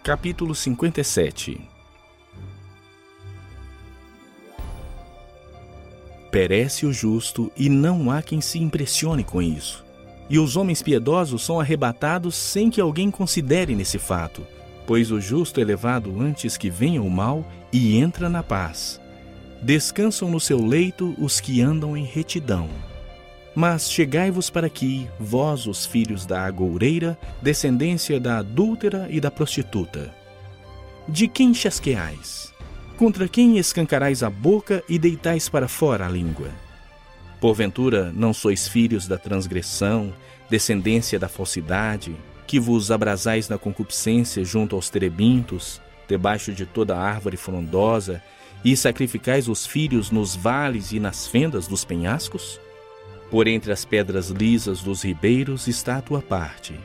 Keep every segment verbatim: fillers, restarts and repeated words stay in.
Capítulo cinquenta e sete. Perece o justo, e não há quem se impressione com isso. E os homens piedosos são arrebatados sem que alguém considere nesse fato, pois o justo é levado antes que venha o mal e entra na paz. Descansam no seu leito os que andam em retidão. Mas chegai-vos para aqui, vós os filhos da agoureira, descendência da adúltera e da prostituta. De quem chasqueais? Contra quem escancarais a boca e deitais para fora a língua? Porventura não sois filhos da transgressão, descendência da falsidade, que vos abrasais na concupiscência junto aos terebintos, debaixo de toda árvore frondosa, e sacrificais os filhos nos vales e nas fendas dos penhascos? Por entre as pedras lisas dos ribeiros está a tua parte.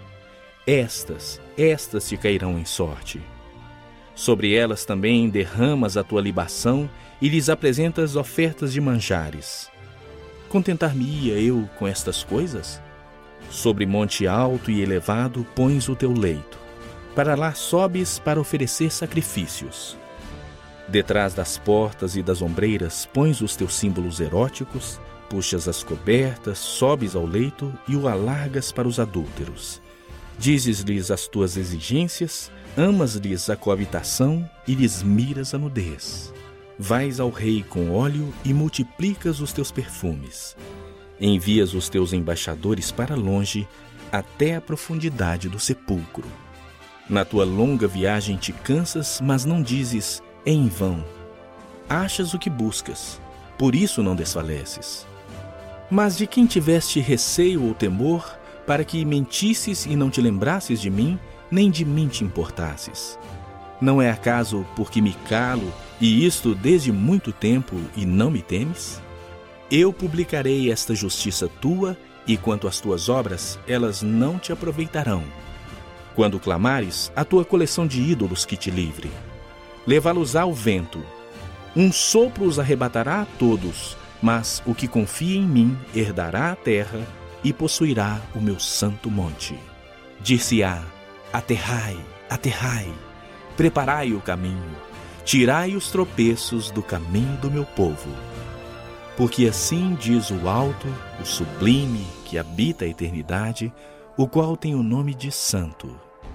Estas, estas te cairão em sorte. Sobre elas também derramas a tua libação e lhes apresentas ofertas de manjares. Contentar-me-ia eu com estas coisas? Sobre monte alto e elevado pões o teu leito. Para lá sobes para oferecer sacrifícios. Detrás das portas e das ombreiras pões os teus símbolos eróticos, puxas as cobertas, sobes ao leito e o alargas para os adúlteros. Dizes-lhes as tuas exigências, amas-lhes a coabitação e lhes miras a nudez. Vais ao rei com óleo e multiplicas os teus perfumes. Envias os teus embaixadores para longe, até a profundidade do sepulcro. Na tua longa viagem te cansas, mas não dizes, é em vão. Achas o que buscas, por isso não desfaleces. Mas de quem tiveste receio ou temor, para que mentisses e não te lembrasses de mim, nem de mim te importasses? Não é acaso porque me calo, e isto desde muito tempo, e não me temes? Eu publicarei esta justiça tua, e quanto às tuas obras, elas não te aproveitarão. Quando clamares, a tua coleção de ídolos que te livre. Levá-los-á o vento. Um sopro os arrebatará a todos, mas o que confia em mim herdará a terra e possuirá o meu santo monte. Dir-se-á, aterrai, aterrai, preparai o caminho, tirai os tropeços do caminho do meu povo. Porque assim diz o alto, o sublime, que habita a eternidade, o qual tem o nome de santo.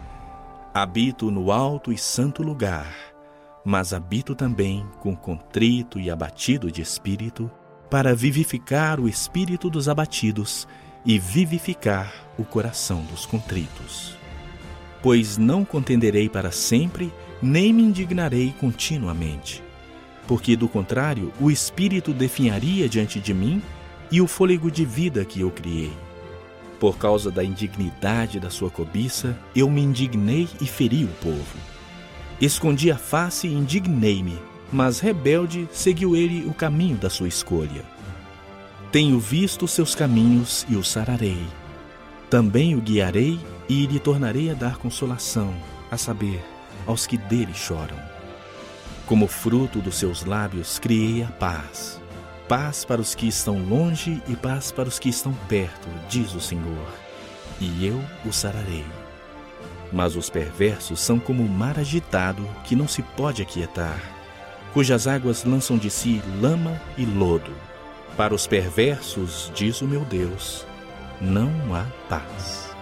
Habito no alto e santo lugar, mas habito também com contrito e abatido de espírito, para vivificar o espírito dos abatidos e vivificar o coração dos contritos. Pois não contenderei para sempre, nem me indignarei continuamente, porque do contrário o espírito definharia diante de mim e o fôlego de vida que eu criei. Por causa da indignidade da sua cobiça, eu me indignei e feri o povo. Escondi a face e indignei-me, mas rebelde seguiu ele o caminho da sua escolha. Tenho visto seus caminhos e o sararei. Também o guiarei e lhe tornarei a dar consolação, a saber, aos que dele choram. Como fruto dos seus lábios criei a paz. Paz para os que estão longe e paz para os que estão perto, diz o Senhor, e eu o sararei. Mas os perversos são como o mar agitado que não se pode aquietar, cujas águas lançam de si lama e lodo. Para os perversos, diz o meu Deus, não há paz.